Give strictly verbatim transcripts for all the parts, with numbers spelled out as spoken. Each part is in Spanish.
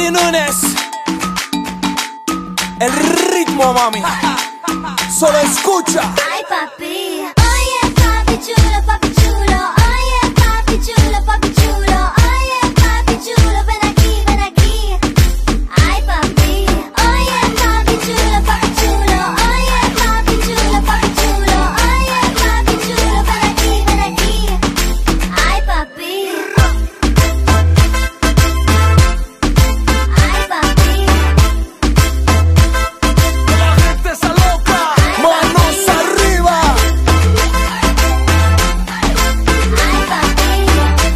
Willy Núñez. El ritmo, mami. Solo escucha. Ay, papi. Oye, papi chulo, papi chulo. Oye, papi chulo, papi chulo. Oye, papi chulo, ven aquí, ven aquí. Ay, papi. Oye, papi chulo, papi chulo. Oye, papi chulo, papi chulo. Oye, papi chulo, ven aquí, ven aquí. Ay, papi. Ay, papi. La gente está loca. Manos arriba. Ay, papi.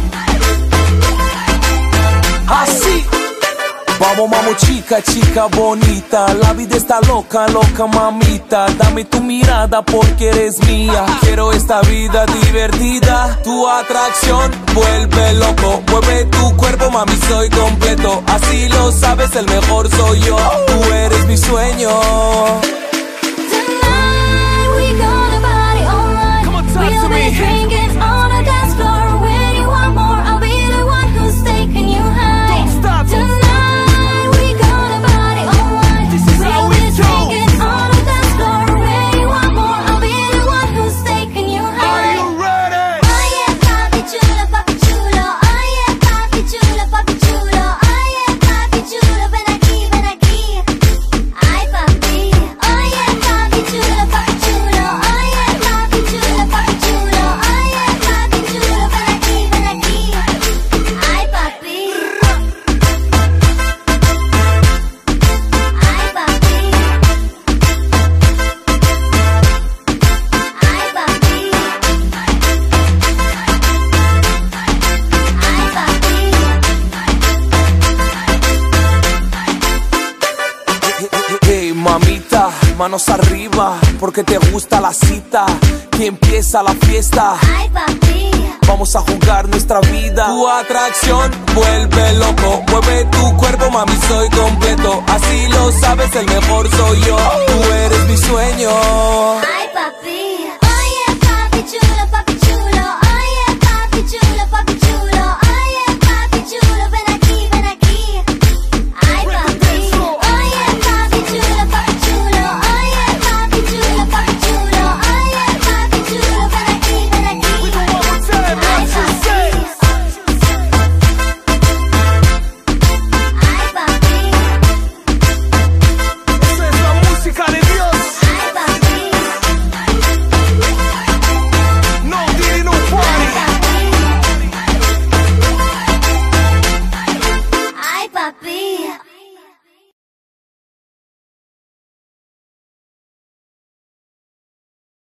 Así. Vamos, vamos, chica, chica bonita. La vida está loca, loca, mamita. Dame tu mirada porque eres mía. Quiero esta vida divertida. Tu atracción vuelve loco. Mueve tu cuerpo, mami, soy completo. Así lo sabes, el mejor soy yo. Tú eres mi sueño. Tonight we gonna party all night. Come on, talk We'll to be me. drinking on the dance floor. When you want more, I'll be the one who's taking you high. Don't stop. Tonight we gonna party all night. This is how We'll we be do. drinking on the dance floor. When you want more, I'll be the one who's taking you Are high. you ready? Oye, papi chulo, papi chulo. Oye, papi chulo, papi chulo. Oye, papi chulo, ven aquí, ven aquí. Ay, papi. Oye, papi chulo, papi chulo. Oye, papi chulo, papi chulo. Oye, papi chulo, ven aquí, ven aquí. Ay, papi. Ay, papi. Ay, papi. Ay, papi. Hey, mamita, manos arriba, porque te gusta la cita. Que empieza la fiesta. Ay, papi. Vamos a jugar nuestra vida. Tu atracción vuelve loco. Mueve tu cuerpo, mami, soy completo. Así lo sabes, el mejor soy yo. Tú eres mi sueño. Ay,